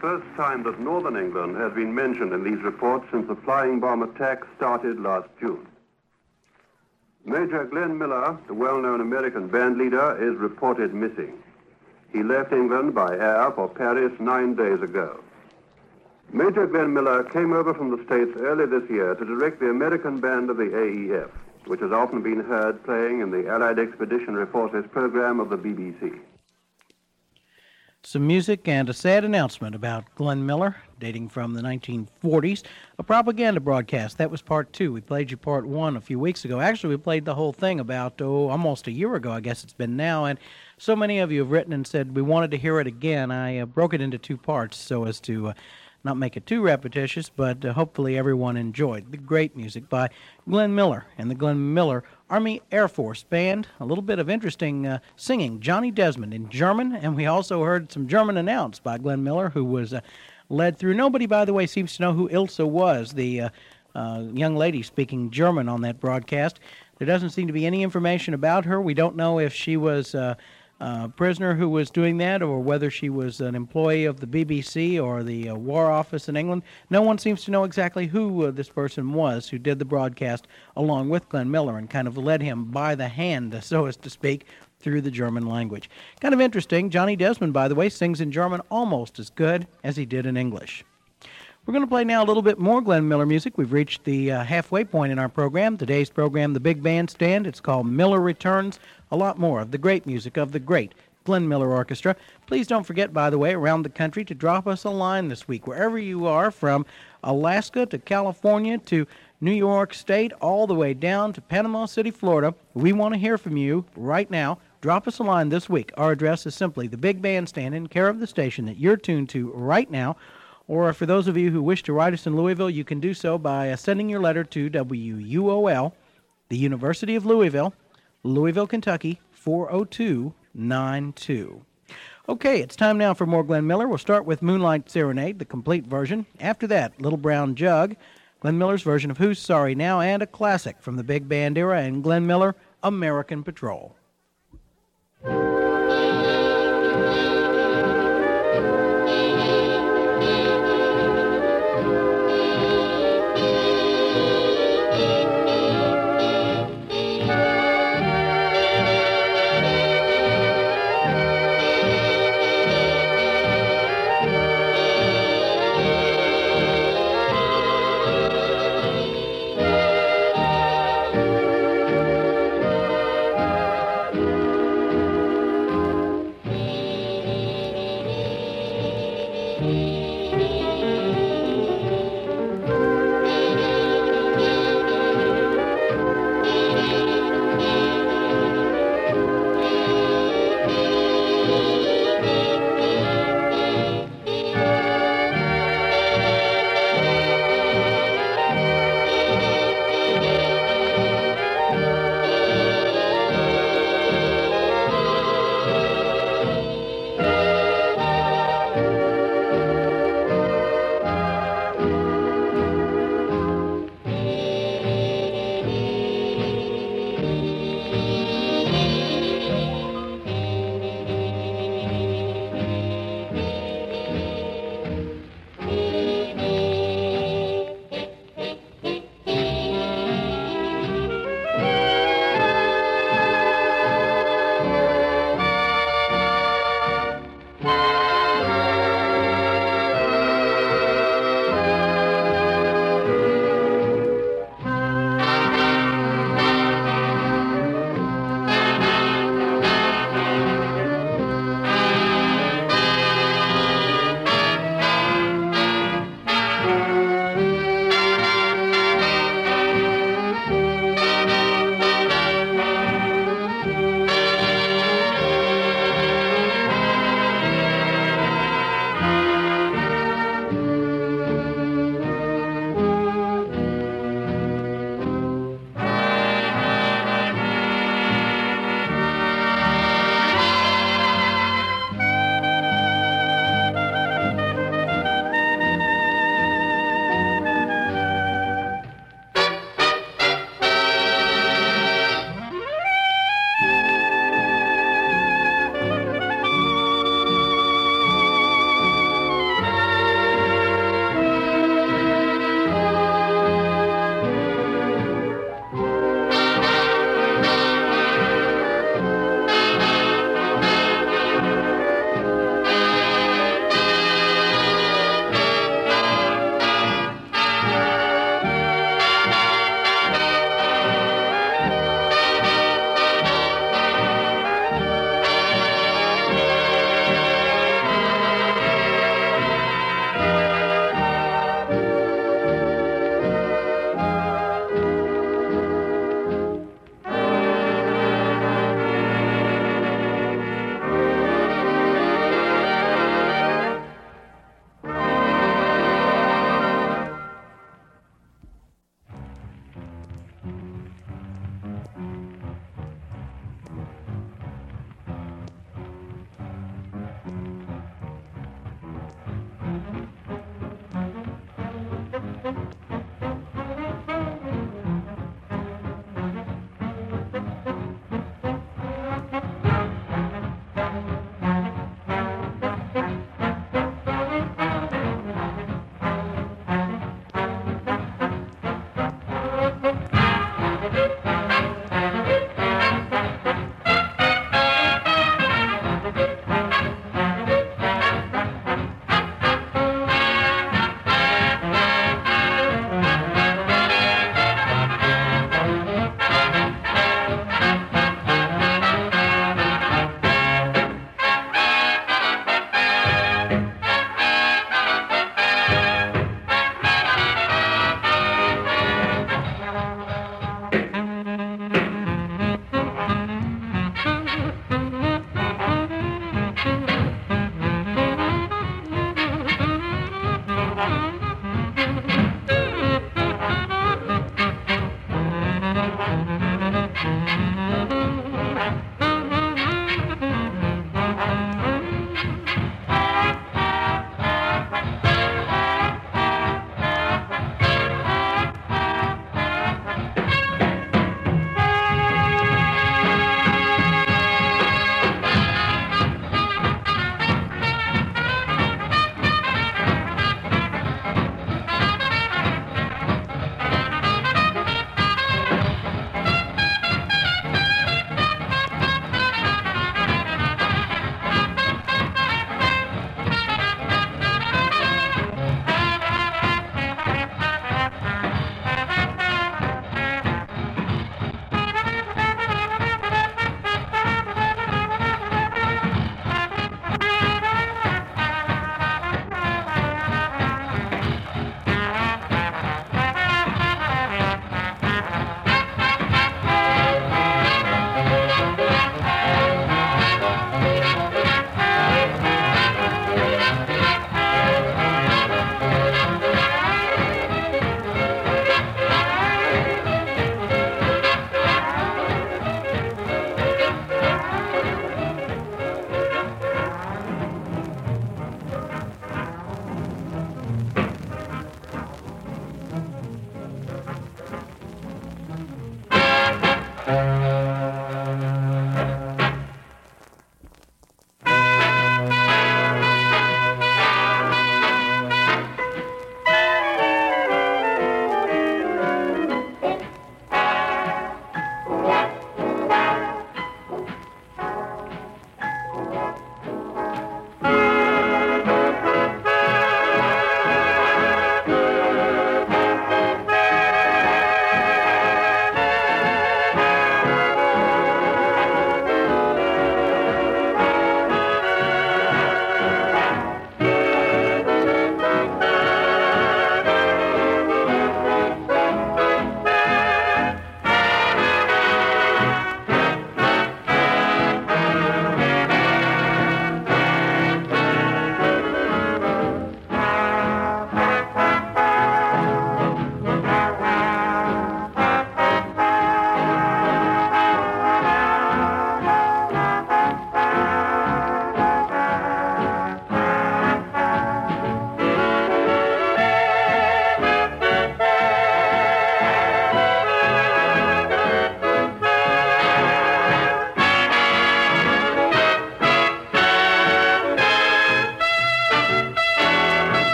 first time that northern England has been mentioned in these reports since the flying bomb attack started last June. Major Glenn Miller, the well-known American band leader, is reported missing. He left England by air for Paris 9 days ago. Major Glenn Miller came over from the States early this year to direct the American band of the AEF, which has often been heard playing in the Allied Expeditionary Forces program of the BBC. Some music and a sad announcement about Glenn Miller, dating from the 1940s, a propaganda broadcast. That was part 2. We played you part 1 a few weeks ago. Actually, we played the whole thing about, almost a year ago, I guess it's been now, and so many of you have written and said we wanted to hear it again. I broke it into 2 parts so as to not make it too repetitious, but hopefully everyone enjoyed the great music by Glenn Miller and the Glenn Miller Army Air Force Band. A little bit of interesting singing, Johnny Desmond in German, and we also heard some German announced by Glenn Miller, who was led through. Nobody, by the way, seems to know who Ilse was, the young lady speaking German on that broadcast. There doesn't seem to be any information about her. We don't know if she was prisoner who was doing that, or whether she was an employee of the BBC or the War Office in England. No one seems to know exactly who this person was who did the broadcast along with Glenn Miller and kind of led him by the hand, so as to speak, through the German language. Kind of interesting. Johnny Desmond, by the way, sings in German almost as good as he did in English. We're going to play now a little bit more Glenn Miller music. We've reached the halfway point in our program. Today's program, The Big Bandstand. It's called Miller Returns. A lot more of the great music of the great Glenn Miller Orchestra. Please don't forget, by the way, around the country to drop us a line this week. Wherever you are, from Alaska to California to New York State, all the way down to Panama City, Florida, we want to hear from you right now. Drop us a line this week. Our address is simply The Big Bandstand, in care of the station that you're tuned to right now. Or for those of you who wish to write us in Louisville, you can do so by sending your letter to WUOL, the University of Louisville, Louisville, Kentucky, 40292. Okay, it's time now for more Glenn Miller. We'll start with Moonlight Serenade, the complete version. After that, Little Brown Jug, Glenn Miller's version of Who's Sorry Now, and a classic from the big band era, and Glenn Miller, American Patrol.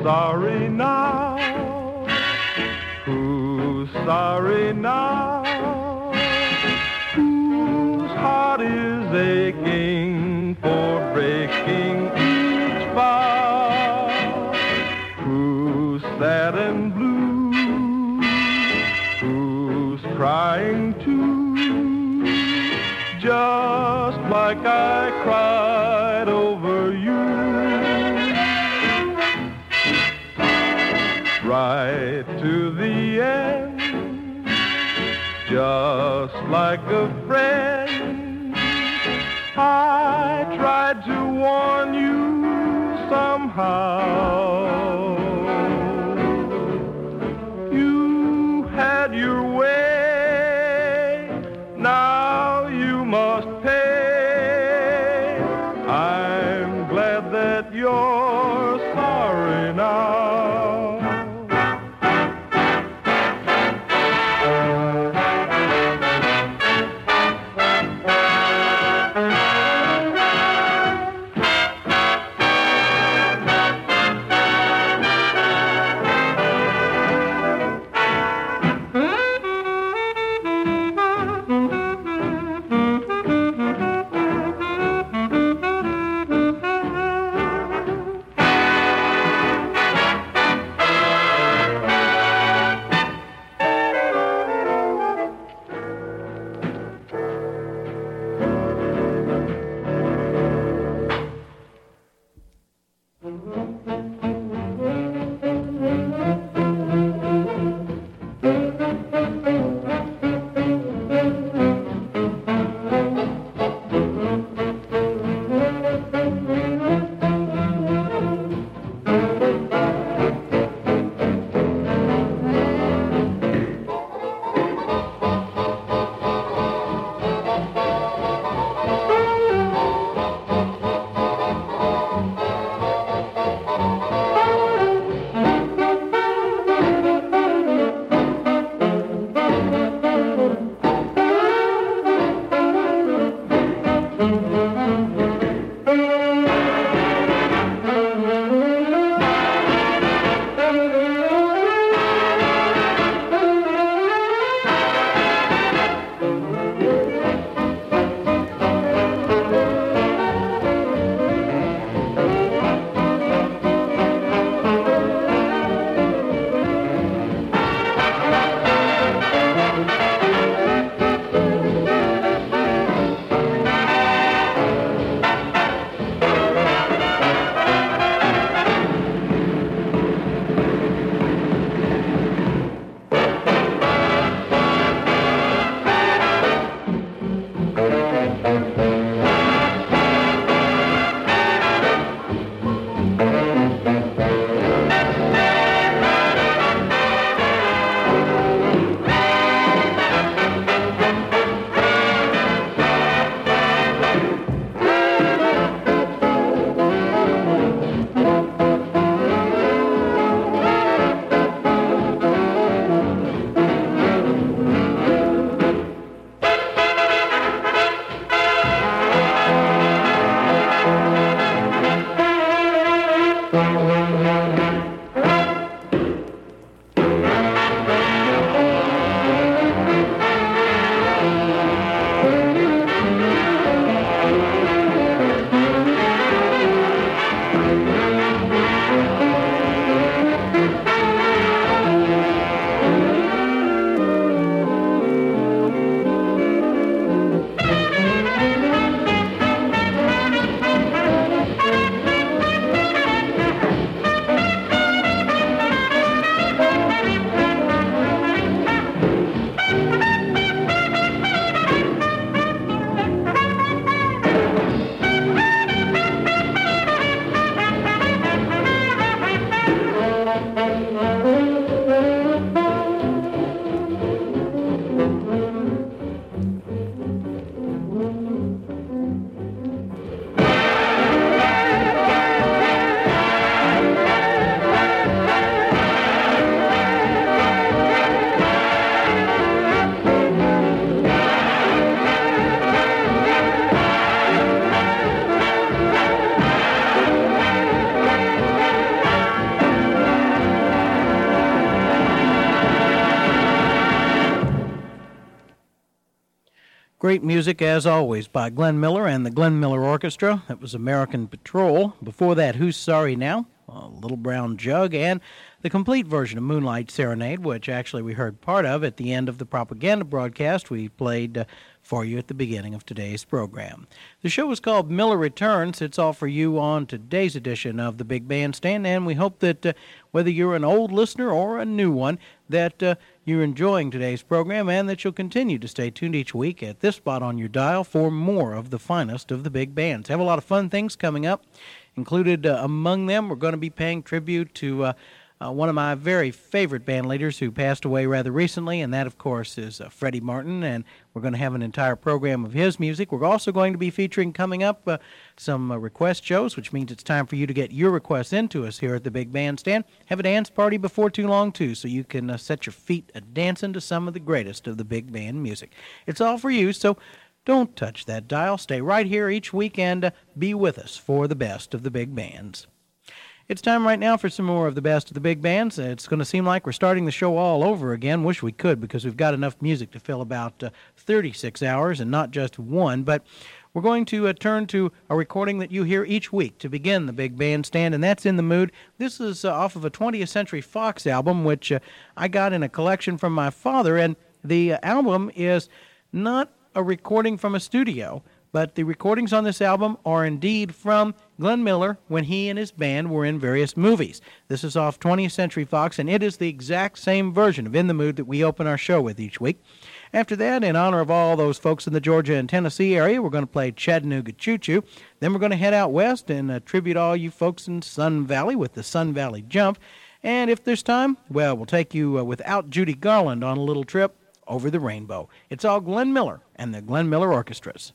sorry now? Who's sorry now? Whose heart is aching for breaking each vow? Who's sad and blue? Who's crying too? Just like I cried over you. Right to the end, just like a friend. I tried to warn you somehow. You had your way, now you must pay. I'm glad that you're sorry now. Great music, as always, by Glenn Miller and the Glenn Miller Orchestra. That was American Patrol. Before that, Who's Sorry Now? Little Brown Jug, and the complete version of Moonlight Serenade, which actually we heard part of at the end of the propaganda broadcast we played for you at the beginning of today's program. The show is called Miller Returns. It's all for you on today's edition of the Big Bandstand, and we hope that whether you're an old listener or a new one, that you're enjoying today's program and that you'll continue to stay tuned each week at this spot on your dial for more of the finest of the big bands. Have a lot of fun things coming up. Included among them, we're going to be paying tribute to one of my very favorite band leaders who passed away rather recently, and that, of course, is Freddie Martin, and we're going to have an entire program of his music. We're also going to be featuring coming up some request shows, which means it's time for you to get your requests into us here at the Big Bandstand. Have a dance party before too long, too, so you can set your feet dancing to some of the greatest of the big band music. It's all for you, so don't touch that dial. Stay right here each week and be with us for the best of the big bands. It's time right now for some more of the best of the big bands. It's going to seem like we're starting the show all over again. Wish we could, because we've got enough music to fill about 36 hours and not just one. But we're going to turn to a recording that you hear each week to begin the Big Bandstand, and that's In the Mood. This is off of a 20th Century Fox album, which I got in a collection from my father. And the album is not a recording from a studio, but the recordings on this album are indeed from Glenn Miller when he and his band were in various movies. This is off 20th Century Fox, and it is the exact same version of In the Mood that we open our show with each week. After that, in honor of all those folks in the Georgia and Tennessee area, we're going to play Chattanooga Choo Choo. Then we're going to head out west and tribute all you folks in Sun Valley with the Sun Valley Jump. And if there's time, well, we'll take you without Judy Garland on a little trip over the rainbow. It's all Glenn Miller and the Glenn Miller Orchestras.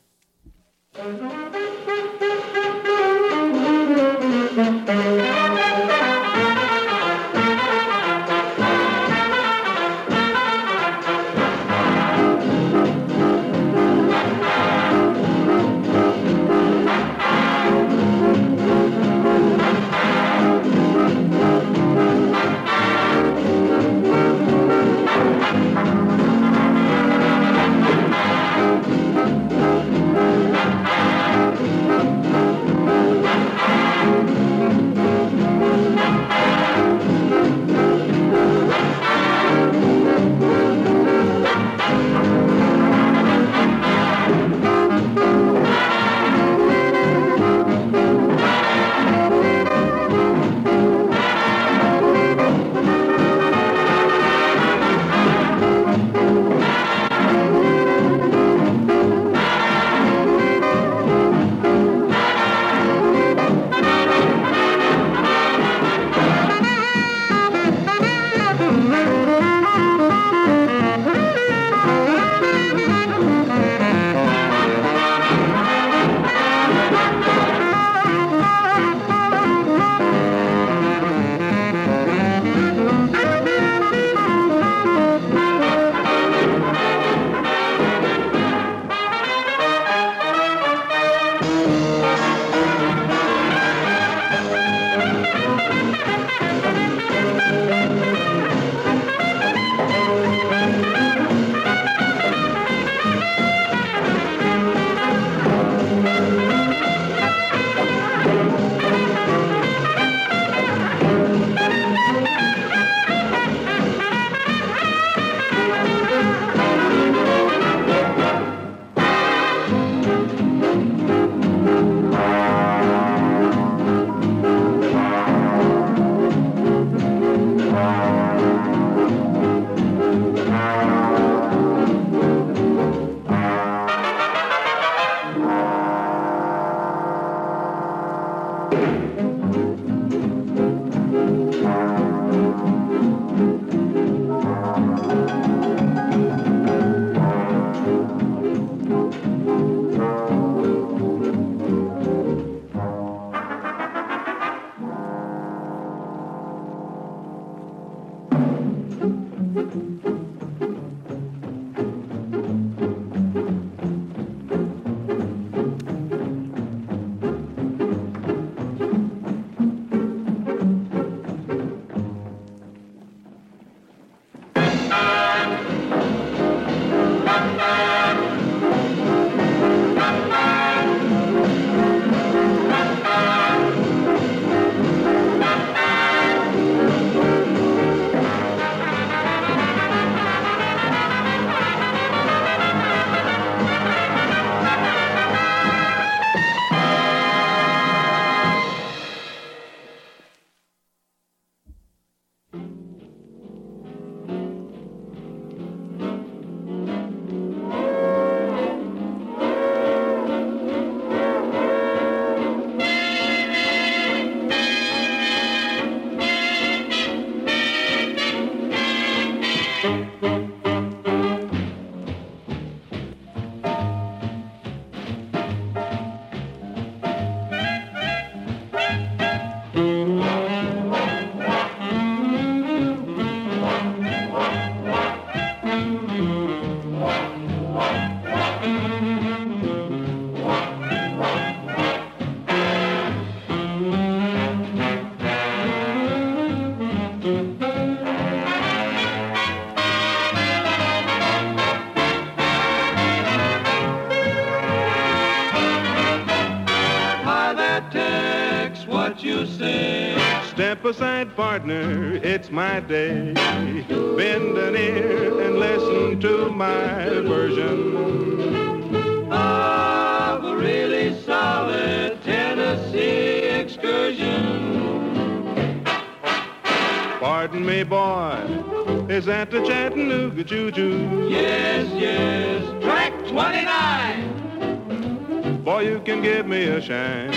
what you sing. Step aside, partner, it's my day. Bend an ear and listen to my version Of a really solid Tennessee excursion. Pardon me, boy, is that the Chattanooga choo-choo? Yes, yes, track 29. Boy, you can give me a shine.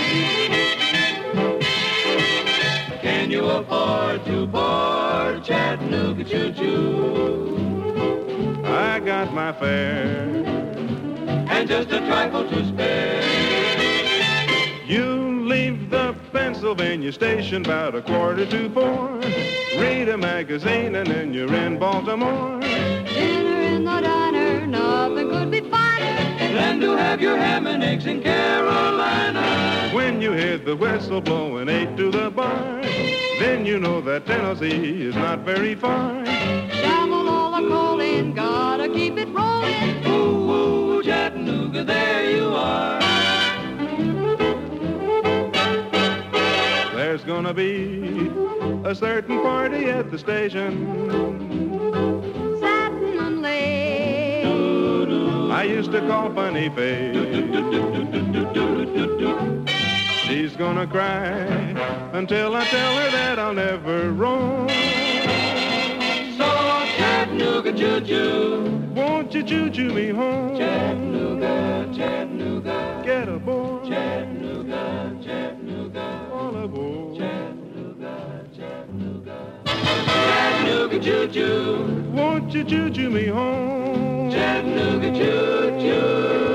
Can you afford to board Chattanooga choo-choo? I got my fare And just a trifle to spare. You leave the Pennsylvania station about 3:45. Read a magazine and then you're in Baltimore. Dinner in the diner, nothing could be finer. Then to have your ham and eggs in Carolina. When you hear the whistle blowing 8 to the bar, then you know that Tennessee is not very far. Shovel all the coal in, gotta keep it rolling. Ooh, ooh, Chattanooga, there you are. There's gonna be a certain party at the station. Satin and lace. I used to call Funny Face. She's gonna cry until I tell her that I'll never roam. So Chattanooga choo-choo. Won't you choo-choo me home? Chattanooga, Chattanooga. Get aboard. Chattanooga, Chattanooga. All aboard. Chattanooga, Chattanooga. Chattanooga choo-choo. Won't you choo-choo me home? Chattanooga choo-choo.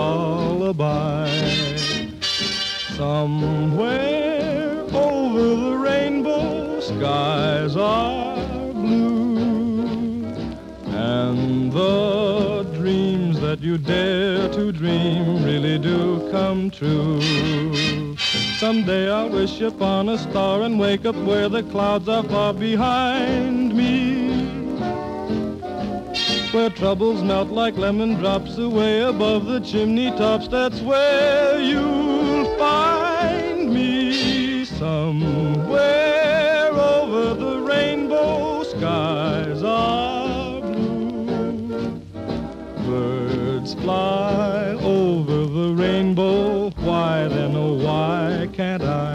lullaby. Somewhere over the rainbow, skies are blue, and the dreams that you dare to dream really do come true. Someday I'll wish upon a star and wake up where the clouds are far behind me, where troubles melt like lemon drops away above the chimney tops. That's where you'll find me. Somewhere over the rainbow, skies are blue. Birds fly over the rainbow. Why then, oh why can't I?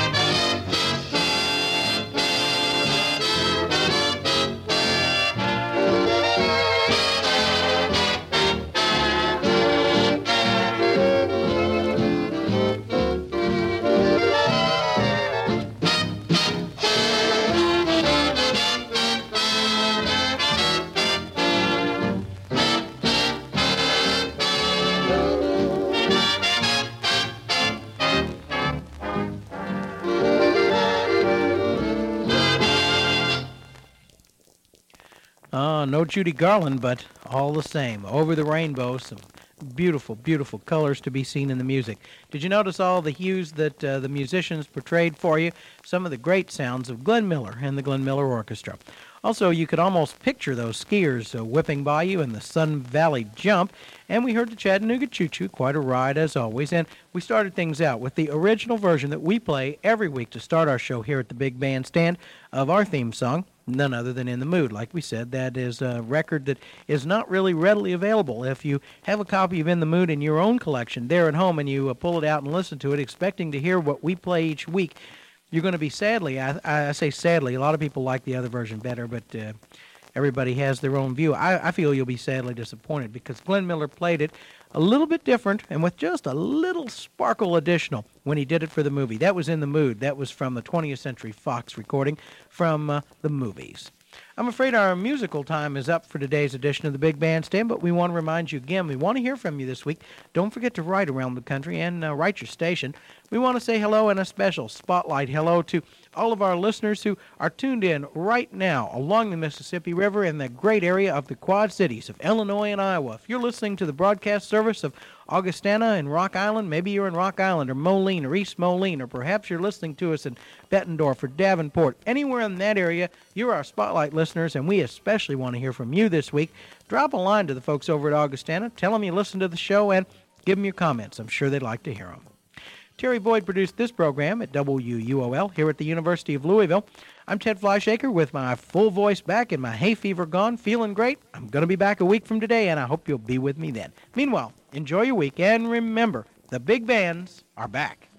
No Judy Garland, but all the same. Over the rainbow, some beautiful, beautiful colors to be seen in the music. Did you notice all the hues that the musicians portrayed for you? Some of the great sounds of Glenn Miller and the Glenn Miller Orchestra. Also, you could almost picture those skiers whipping by you in the Sun Valley Jump. And we heard the Chattanooga Choo Choo, quite a ride as always. And we started things out with the original version that we play every week to start our show here at the Big Bandstand of our theme song, none other than In the Mood. Like we said, that is a record that is not really readily available. If you have a copy of In the Mood in your own collection there at home and you pull it out and listen to it, expecting to hear what we play each week, you're going to be sadly, I say sadly, a lot of people like the other version better, but everybody has their own view. I feel you'll be sadly disappointed because Glenn Miller played it a little bit different and with just a little sparkle additional when he did it for the movie. That was In the Mood. That was from the 20th Century Fox recording from the movies. I'm afraid our musical time is up for today's edition of the Big Bandstand, but we want to remind you again, we want to hear from you this week. Don't forget to write around the country and write your station. We want to say hello and a special spotlight hello to all of our listeners who are tuned in right now along the Mississippi River in the great area of the Quad Cities of Illinois and Iowa. If you're listening to the broadcast service of Augustana and Rock Island, maybe you're in Rock Island or Moline or East Moline, or perhaps you're listening to us in Bettendorf or Davenport. Anywhere in that area, you're our spotlight listeners, and we especially want to hear from you this week. Drop a line to the folks over at Augustana. Tell them you listen to the show and give them your comments. I'm sure they'd like to hear them. Terry Boyd produced this program at WUOL here at the University of Louisville. I'm Ted Fleischaker with my full voice back and my hay fever gone, feeling great. I'm going to be back a week from today, and I hope you'll be with me then. Meanwhile, enjoy your week, and remember, the big bands are back.